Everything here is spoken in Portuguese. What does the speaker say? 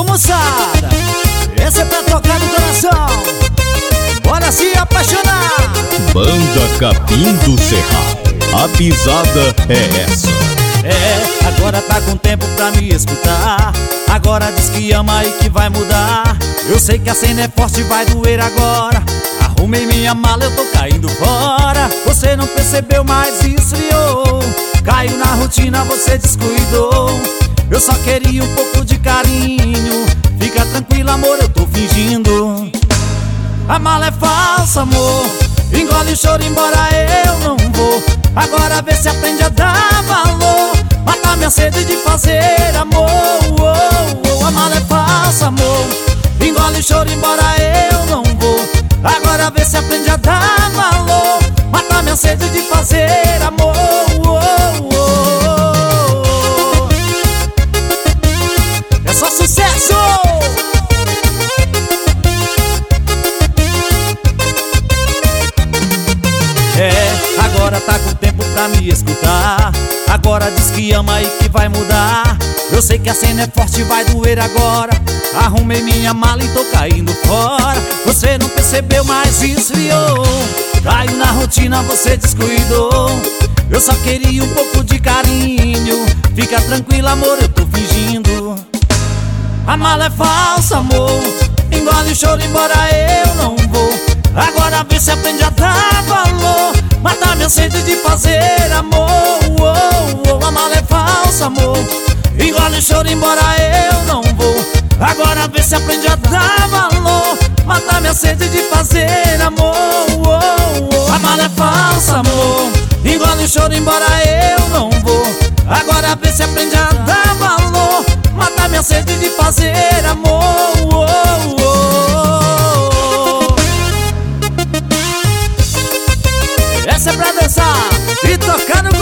moçada, esse é pra tocar no coração. Bora se apaixonar. Banda Capim do Cerrado, a pisada é essa. É, agora tá com tempo pra me escutar. Agora diz que ama e que vai mudar. Eu sei que a cena é forte e vai doer agora. Arrumei minha mala, eu tô caindo fora. Você não percebeu, mas esfriou. Caiu na rotina, você descuidou. Eu só queria um pouco de carinho. Fica tranquilo, amor, eu tô fingindo. A mala é falsa, amor. Engole o choro, embora eu não vou. Agora vê se aprende a dar valor. Mata minha sede de fazer amor. A mala é falsa, amor. Engole o choro, embora eu não vou. Agora vê se aprende a dar valor. Mata minha sede de fazer amor. É só sucesso! É, agora tá com tempo pra me escutar. Agora diz que ama e que vai mudar. Eu sei que a cena é forte e vai doer agora. Arrumei minha mala e tô caindo fora. Você não percebeu, mas esfriou. Caiu na rotina, você descuidou. Eu só queria um pouco de carinho. Fica tranquila, amor, eu tô fingindo. A mala é falsa, amor. Engole o choro, embora eu não vou. Agora vê se aprende a dar valor. Mata minha sede de fazer amor. A mala é falsa, amor. Engole o choro, embora eu não vou. Agora vê se aprende a dar valor. Mata minha sede de fazer amor. A mala é falsa, amor. Engole o choro, embora eu não vou. Agora vê se aprende a dar valor. Mata minha sede de fazer amor. Essa é pra dançar e tocar no